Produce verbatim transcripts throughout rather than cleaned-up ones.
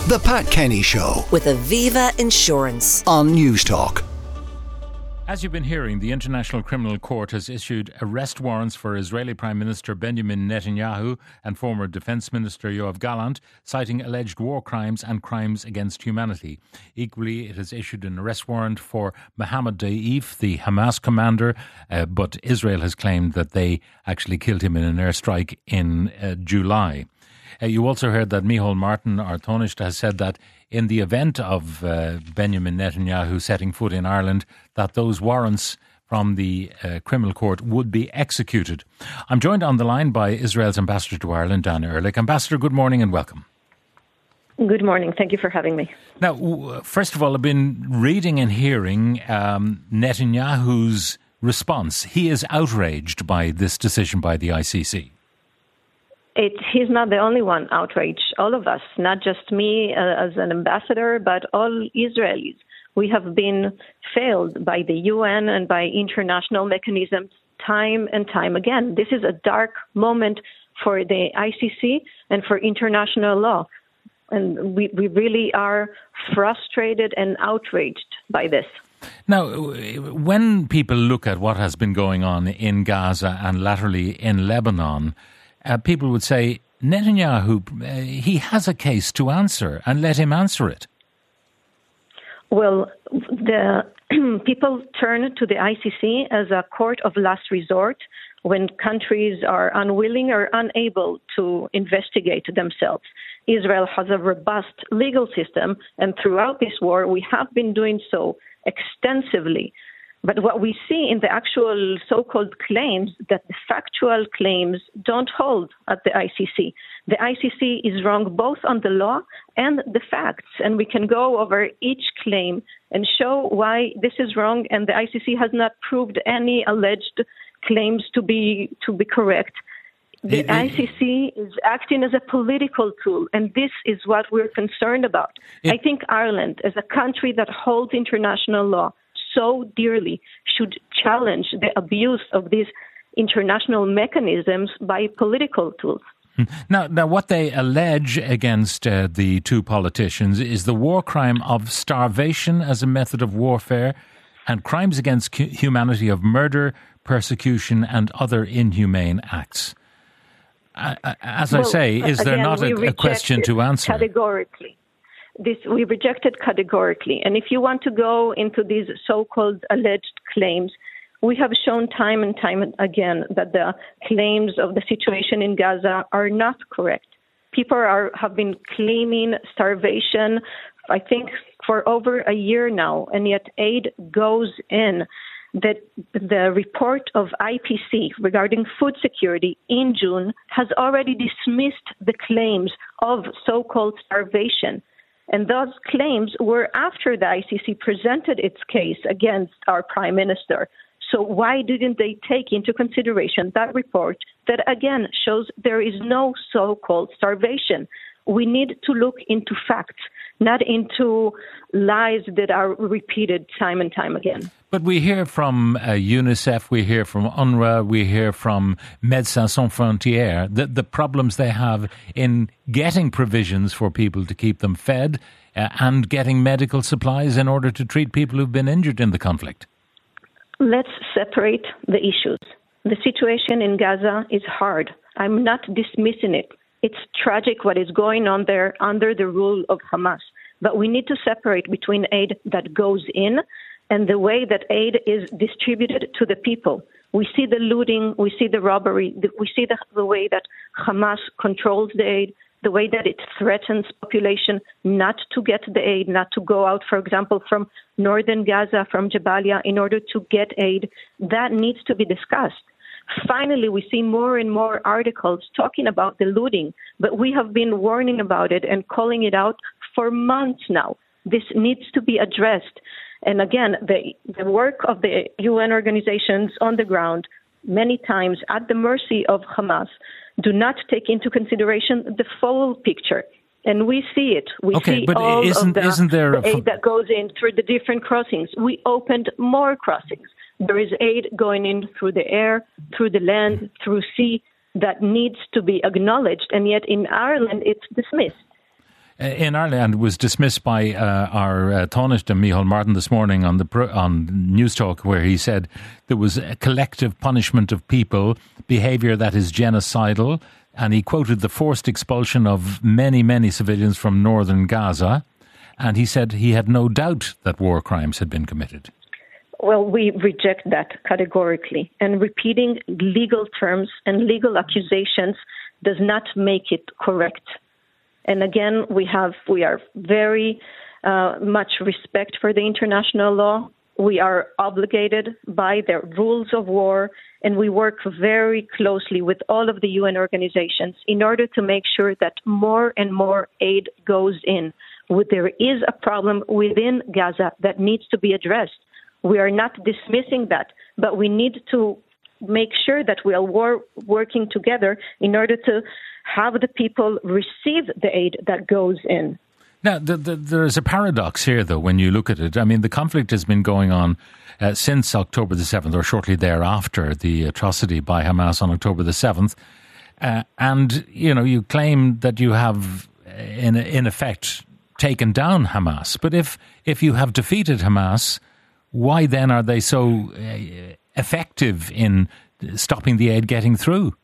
The Pat Kenny Show with Aviva Insurance on Newstalk. As you've been hearing, the International Criminal Court has issued arrest warrants for Israeli Prime Minister Benjamin Netanyahu and former Defence Minister Yoav Gallant, citing alleged war crimes and crimes against humanity. Equally, it has issued an arrest warrant for Mohammed Daif, the Hamas commander, uh, but Israel has claimed that they actually killed him in an airstrike in uh, July. Uh, you also heard that Micheál Martin, our Taoiseach, has said that in the event of uh, Benjamin Netanyahu setting foot in Ireland, that those warrants from the uh, criminal court would be executed. I'm joined on the line by Israel's ambassador to Ireland, Dan Ehrlich. Ambassador, good morning and welcome. Good morning. Thank you for having me. Now, first of all, I've been reading and hearing um, Netanyahu's response. He is outraged by this decision by the I C C. It, he's not the only one outraged. All of us, not just me uh, as an ambassador, but all Israelis. We have been failed by the U N and by international mechanisms time and time again. This is a dark moment for the I C C and for international law. And we, we really are frustrated and outraged by this. Now, when people look at what has been going on in Gaza and latterly in Lebanon, Uh, people would say, Netanyahu, uh, he has a case to answer, and let him answer it. Well, the people turn to the I C C as a court of last resort when countries are unwilling or unable to investigate themselves. Israel has a robust legal system, and throughout this war, we have been doing so extensively. But what we see in the actual so-called claims, that the factual claims don't hold at the I C C. The I C C is wrong both on the law and the facts, and we can go over each claim and show why this is wrong, and the I C C has not proved any alleged claims to be to be correct. The it, it, I C C is acting as a political tool, and this is what we're concerned about. It, I think Ireland, as a country that holds international law so dearly, should challenge the abuse of these international mechanisms by political tools. Now, now what they allege against uh, the two politicians is the war crime of starvation as a method of warfare and crimes against humanity of murder, persecution and other inhumane acts. Uh, as well, I say, is there again, not a, a question to answer? Categorically. This we rejected categorically. And if you want to go into these so-called alleged claims, we have shown time and time again that the claims of the situation in Gaza are not correct. People are have been claiming starvation, I think, for over a year now, and yet aid goes in. That the report of I P C regarding food security in June has already dismissed the claims of so-called starvation. And those claims were after the I C C presented its case against our prime minister. So why didn't they take into consideration that report that, again, shows there is no so-called starvation? We need to look into facts, not into lies that are repeated time and time again. But we hear from uh, UNICEF, we hear from UNRWA, we hear from Médecins Sans Frontières, the, the problems they have in getting provisions for people to keep them fed uh, and getting medical supplies in order to treat people who've been injured in the conflict. Let's separate the issues. The situation in Gaza is hard. I'm not dismissing it. It's tragic what is going on there under the rule of Hamas. But we need to separate between aid that goes in and the way that aid is distributed to the people. We see the looting, we see the robbery, we see the, the way that Hamas controls the aid, the way that it threatens population not to get the aid, not to go out, for example, from northern Gaza, from Jabalia, in order to get aid. That needs to be discussed. Finally, we see more and more articles talking about the looting, but we have been warning about it and calling it out for months now. This needs to be addressed. And again, the, the work of the U N organizations on the ground, many times at the mercy of Hamas, do not take into consideration the full picture. And we see it. We okay, see but all isn't, of the, isn't there the aid that goes in through the different crossings. We opened more crossings. There is aid going in through the air, through the land, through sea that needs to be acknowledged. And yet in Ireland, it's dismissed. in Ireland was dismissed by uh, our uh, Taoiseach Micheál Martin this morning on the pro- on News Talk, where he said there was a collective punishment of people, behaviour that is genocidal, and he quoted the forced expulsion of many, many civilians from northern Gaza, and he said he had no doubt that war crimes had been committed. Well, we reject that categorically, and repeating legal terms and legal accusations does not make it correct. And again, we have we are very uh, much respect for the international law. We are obligated by the rules of war, and we work very closely with all of the U N organizations in order to make sure that more and more aid goes in. There is a problem within Gaza that needs to be addressed. We are not dismissing that, but we need to make sure that we are war- working together in order to have the people receive the aid that goes in. Now, the, the, there is a paradox here, though, when you look at it. I mean, the conflict has been going on uh, since October the seventh, or shortly thereafter, the atrocity by Hamas on October the seventh. Uh, and, you know, you claim that you have, in, in effect, taken down Hamas. But if, if you have defeated Hamas, why then are they so uh, effective in stopping the aid getting through?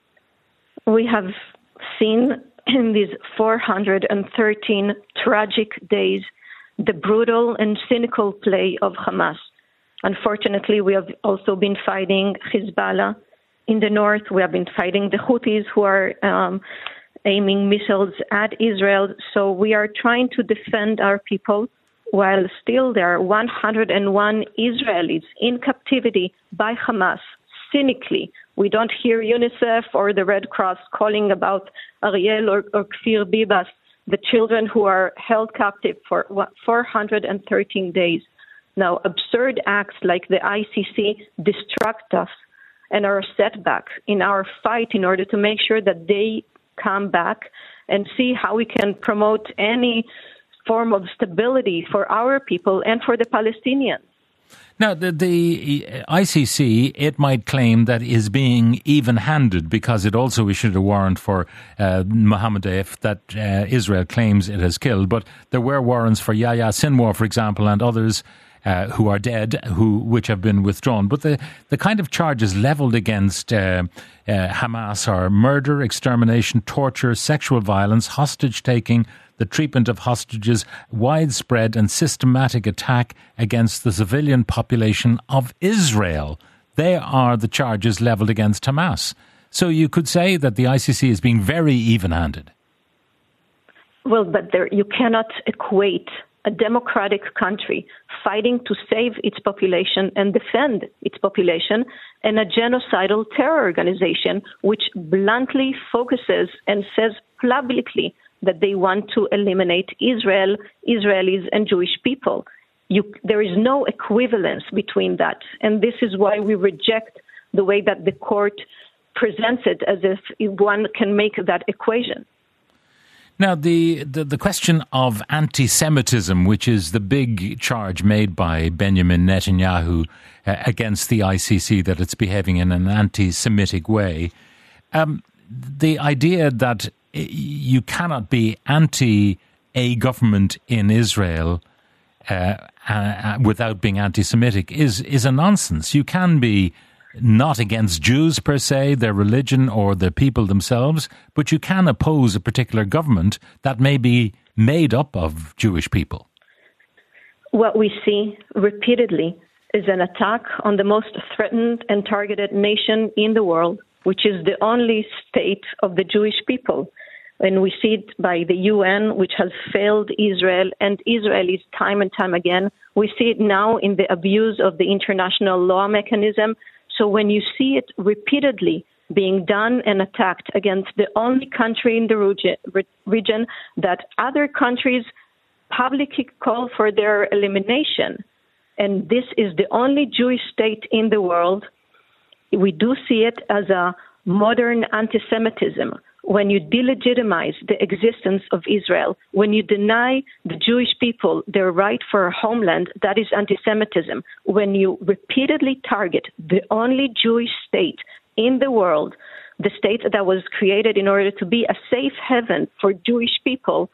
We have seen in these four hundred thirteen tragic days the brutal and cynical play of Hamas. Unfortunately, we have also been fighting Hezbollah in the north. We have been fighting the Houthis, who are um, aiming missiles at Israel. So we are trying to defend our people, while still there are one hundred one Israelis in captivity by Hamas, cynically. We don't hear UNICEF or the Red Cross calling about Ariel or, or Kfir Bibas, the children who are held captive for four hundred thirteen days. Now, absurd acts like the I C C distract us and are a setback in our fight in order to make sure that they come back and see how we can promote any form of stability for our people and for the Palestinians. Now, the, the I C C, it might claim that is being even-handed because it also issued a warrant for uh, Mohammed Deif that uh, Israel claims it has killed. But there were warrants for Yahya Sinwar, for example, and others uh, who are dead, who which have been withdrawn. But the, the kind of charges levelled against uh, uh, Hamas are murder, extermination, torture, sexual violence, hostage-taking, the treatment of hostages, widespread and systematic attack against the civilian population of Israel. They are the charges levelled against Hamas. So you could say that the I C C is being very even-handed. Well, but there, you cannot equate a democratic country fighting to save its population and defend its population and a genocidal terror organization which bluntly focuses and says publicly that they want to eliminate Israel, Israelis, and Jewish people. You, there is no equivalence between that. And this is why we reject the way that the court presents it, as if one can make that equation. Now, the, the, the question of anti-Semitism, which is the big charge made by Benjamin Netanyahu uh, against the I C C, that it's behaving in an anti-Semitic way, um, the idea that you cannot be anti a government in Israel uh, uh, without being anti-Semitic is is a nonsense. You can be not against Jews per se, their religion or the people themselves, but you can oppose a particular government that may be made up of Jewish people. What we see repeatedly is an attack on the most threatened and targeted nation in the world, which is the only state of the Jewish people. And we see it by the U N, which has failed Israel and Israelis time and time again. We see it now in the abuse of the international law mechanism. So when you see it repeatedly being done and attacked against the only country in the region that other countries publicly call for their elimination, and this is the only Jewish state in the world, we do see it as a modern anti-Semitism. When you delegitimize the existence of Israel, when you deny the Jewish people their right for a homeland, that is anti-Semitism. When you repeatedly target the only Jewish state in the world, the state that was created in order to be a safe haven for Jewish people,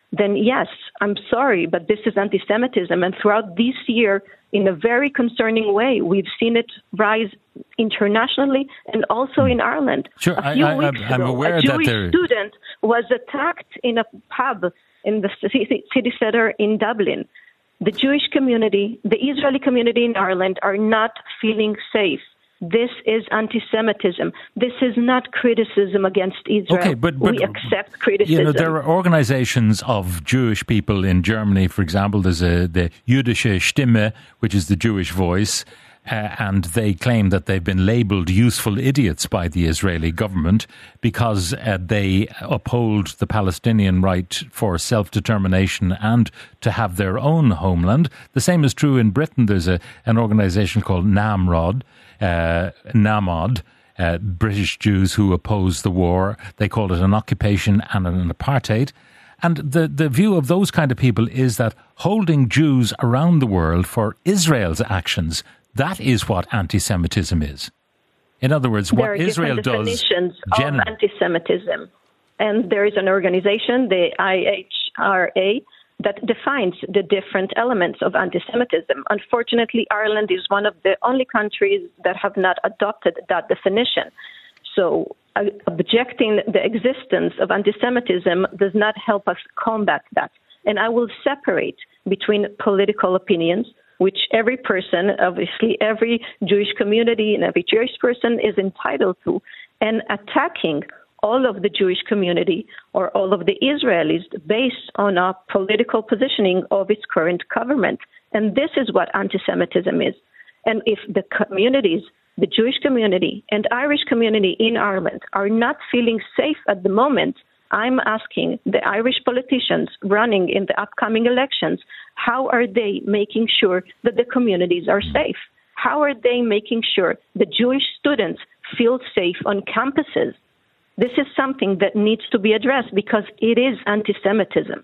then yes, I'm sorry, but this is anti-Semitism. And throughout this year, in a very concerning way, we've seen it rise internationally and also in Ireland. Sure, a few I, I, weeks I'm ago, aware a that Jewish there... student was attacked in a pub in the city, city center in Dublin. The Jewish community, the Israeli community in Ireland are not feeling safe. This is anti-Semitism. This is not criticism against Israel. Okay, but, but we accept criticism. You know, there are organizations of Jewish people in Germany, for example. There's a, the Jüdische Stimme, which is the Jewish voice, uh, and they claim that they've been labeled useful idiots by the Israeli government because uh, they uphold the Palestinian right for self-determination and to have their own homeland. The same is true in Britain. There's a, an organization called NAMROD, Uh, NAMOD, uh, British Jews who oppose the war. They call it an occupation and an apartheid. And the, the view of those kind of people is that holding Jews around the world for Israel's actions, that is what anti-Semitism is. In other words, what Israel does... There are different definitions of anti-Semitism. And there is an organization, the I H R A, that defines the different elements of anti-Semitism. Unfortunately, Ireland is one of the only countries that have not adopted that definition. So uh, objecting the existence of anti-Semitism does not help us combat that. And I will separate between political opinions, which every person, obviously every Jewish community and every Jewish person is entitled to, and attacking all of the Jewish community or all of the Israelis based on a political positioning of its current government. And this is what anti-Semitism is. And if the communities, the Jewish community and Irish community in Ireland are not feeling safe at the moment, I'm asking the Irish politicians running in the upcoming elections, how are they making sure that the communities are safe? How are they making sure the Jewish students feel safe on campuses? This is something that needs to be addressed because it is anti-Semitism.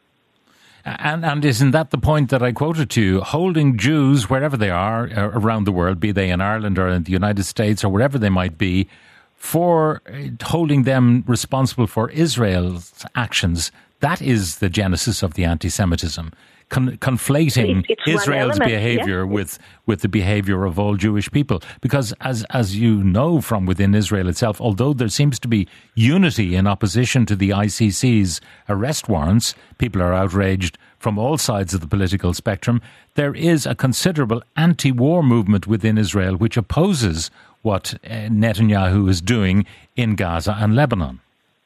And, and isn't that the point that I quoted to you? Holding Jews, wherever they are around the world, be they in Ireland or in the United States or wherever they might be, for holding them responsible for Israel's actions, that is the genesis of the anti-Semitism. Con- conflating it's Israel's element, behavior yeah. with, with the behavior of all Jewish people. Because as as you know from within Israel itself, although there seems to be unity in opposition to the I C C's arrest warrants, people are outraged from all sides of the political spectrum, there is a considerable anti-war movement within Israel which opposes what uh, Netanyahu is doing in Gaza and Lebanon.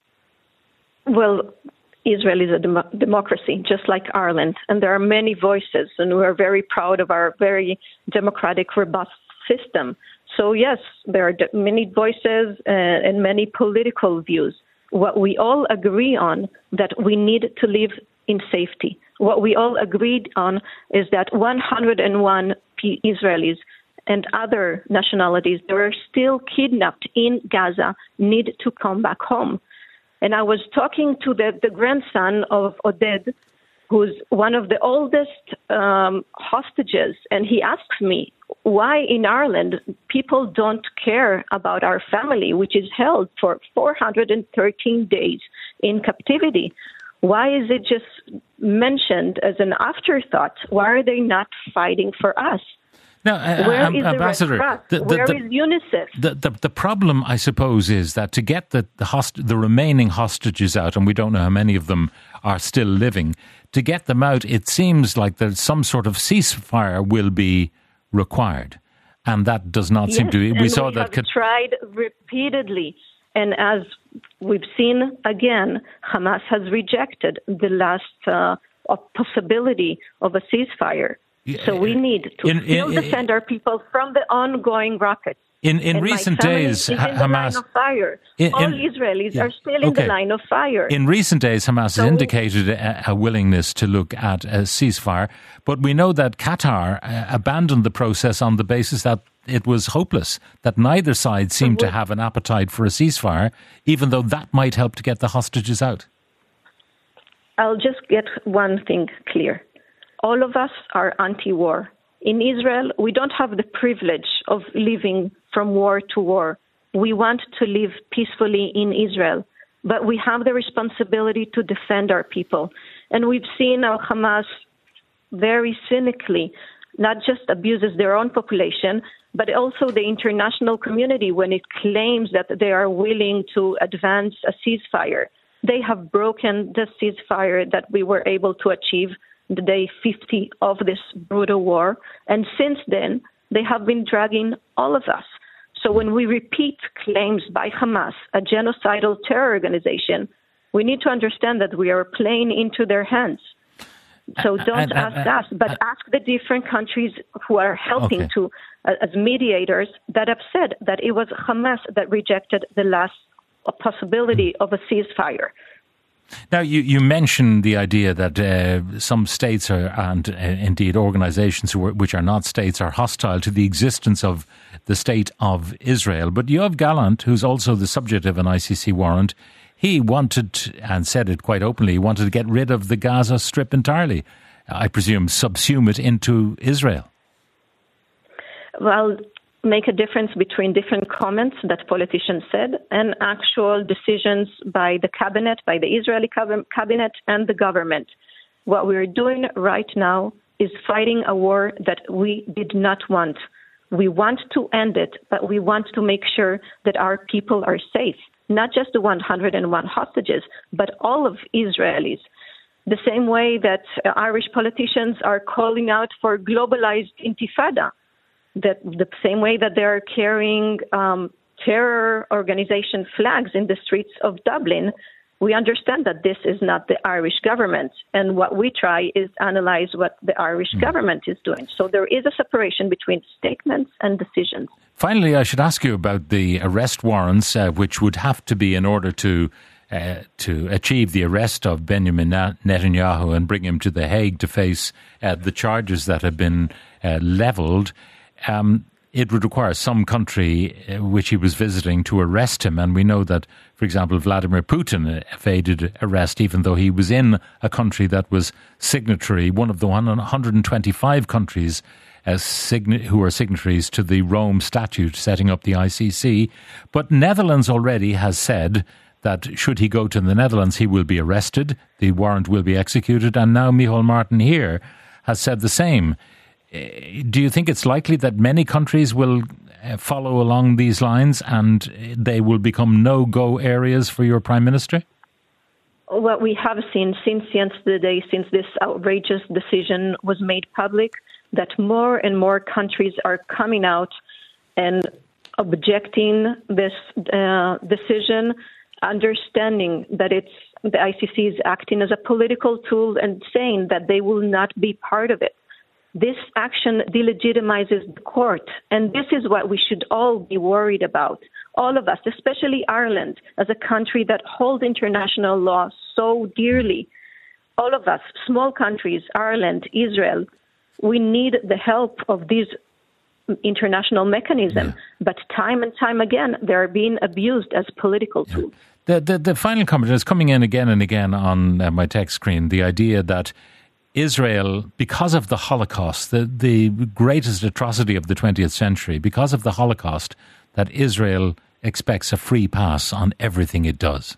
Well, Israel is a dem- democracy, just like Ireland, and there are many voices, and we are very proud of our very democratic, robust system. So yes, there are de- many voices uh, and many political views. What we all agree on, that we need to live in safety. What we all agreed on is that one hundred one P- Israelis and other nationalities that are still kidnapped in Gaza need to come back home. And I was talking to the, the grandson of Oded, who's one of the oldest um, hostages, and he asks me, why in Ireland people don't care about our family, which is held for four hundred thirteen days in captivity? Why is it just mentioned as an afterthought? Why are they not fighting for us? Now, uh, Where um, is the Ambassador, Red Cross? the, the, Where the, is UNICEF? The, the, the problem, I suppose, is that to get the the, host, the remaining hostages out, and we don't know how many of them are still living, to get them out, it seems like there's some sort of ceasefire will be required, and that does not yes, seem to be. We and saw we that. Have Could, tried repeatedly, and as we've seen again, Hamas has rejected the last uh, possibility of a ceasefire. So we need to in, still in, defend our people from the ongoing rockets. In in and recent my family days, is in Hamas the line of fire. In, All in, Israelis yeah, are still in okay. the line of fire. In recent days, Hamas so has indicated a, a willingness to look at a ceasefire, but we know that Qatar uh, abandoned the process on the basis that it was hopeless, that neither side seemed to have an appetite for a ceasefire, even though that might help to get the hostages out. I'll just get one thing clear. All of us are anti-war. In Israel, we don't have the privilege of living from war to war. We want to live peacefully in Israel, but we have the responsibility to defend our people. And we've seen how Hamas very cynically not just abuses their own population, but also the international community when it claims that they are willing to advance a ceasefire. They have broken the ceasefire that we were able to achieve the day fifty of this brutal war. And since then, they have been dragging all of us. So when we repeat claims by Hamas, a genocidal terror organization, we need to understand that we are playing into their hands. So don't and, and, ask and, us, but and, ask the different countries who are helping okay. to, uh, as mediators, that have said that it was Hamas that rejected the last possibility of a ceasefire. Now, you, you mentioned the idea that uh, some states are, and uh, indeed organizations who are, which are not states are hostile to the existence of the state of Israel. But Yoav Gallant, who's also the subject of an I C C warrant, he wanted, and said it quite openly, he wanted to get rid of the Gaza Strip entirely. I presume subsume it into Israel. Well, make a difference between different comments that politicians said and actual decisions by the cabinet, by the Israeli cabinet and the government. What we're doing right now is fighting a war that we did not want. We want to end it, but we want to make sure that our people are safe. Not just the one hundred one hostages, but all of Israelis. The same way that uh, Irish politicians are calling out for globalized intifada. That the same way that they are carrying um, terror organization flags in the streets of Dublin, we understand that this is not the Irish government. And what we try is analyze what the Irish mm. government is doing. So there is a separation between statements and decisions. Finally, I should ask you about the arrest warrants, uh, which would have to be in order to uh, to achieve the arrest of Benjamin Netanyahu and bring him to The Hague to face uh, the charges that have been uh, levelled. Um, it would require some country uh, which he was visiting to arrest him. And we know that, for example, Vladimir Putin evaded arrest, even though he was in a country that was signatory, one of the one hundred twenty-five countries as sign- who are signatories to the Rome Statute setting up the I C C. But Netherlands already has said that should he go to the Netherlands, he will be arrested, the warrant will be executed. And now Micheál Martin here has said the same. Do you think it's likely that many countries will follow along these lines and they will become no-go areas for your Prime Minister? What we have seen since yesterday, since this outrageous decision was made public, that more and more countries are coming out and objecting this uh, decision, understanding that it's the I C C is acting as a political tool and saying that they will not be part of it. This action delegitimizes the court, and this is what we should all be worried about. All of us, especially Ireland, as a country that holds international law so dearly. All of us, small countries, Ireland, Israel, we need the help of these international mechanisms. Yeah. But time and time again, they are being abused as political yeah. tools. The, the, the final comment is coming in again and again on uh, my text screen, the idea that Israel, because of the Holocaust, the, the greatest atrocity of the twentieth century, because of the Holocaust, that Israel expects a free pass on everything it does.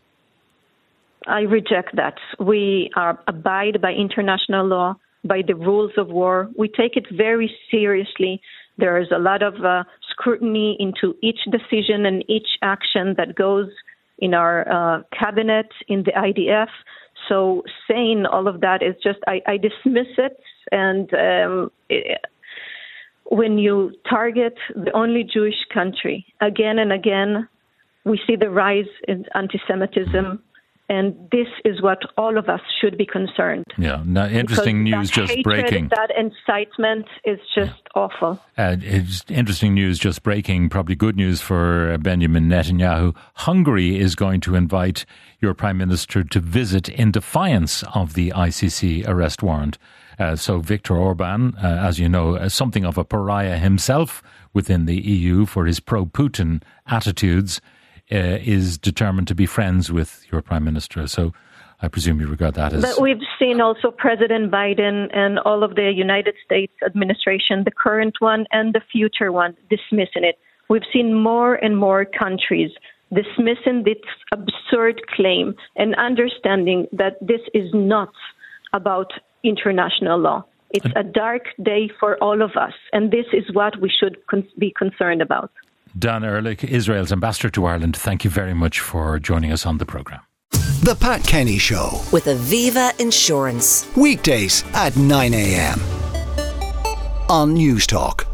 I reject that. We are abide by international law, by the rules of war. We take it very seriously. There is a lot of uh, scrutiny into each decision and each action that goes in our uh, cabinet, in the I D F. So saying all of that is just, I, I dismiss it. And um, it, when you target the only Jewish country again and again, we see the rise in anti-Semitism. And this is what all of us should be concerned. Yeah, now, interesting because news that just hatred, breaking. That incitement is just yeah. awful. Uh, it's interesting news just breaking, probably good news for Benjamin Netanyahu. Hungary is going to invite your Prime Minister to visit in defiance of the I C C arrest warrant. Uh, so Viktor Orban, uh, as you know, is something of a pariah himself within the E U for his pro-Putin attitudes, Uh, is determined to be friends with your Prime Minister. So I presume you regard that as... But we've seen also President Biden and all of the United States administration, the current one and the future one, dismissing it. We've seen more and more countries dismissing this absurd claim and understanding that this is not about international law. It's a dark day for all of us, and this is what we should con- be concerned about. Dana Ehrlich, Israel's ambassador to Ireland, thank you very much for joining us on the programme. The Pat Kenny Show. With Aviva Insurance. Weekdays at nine a.m. on News Talk.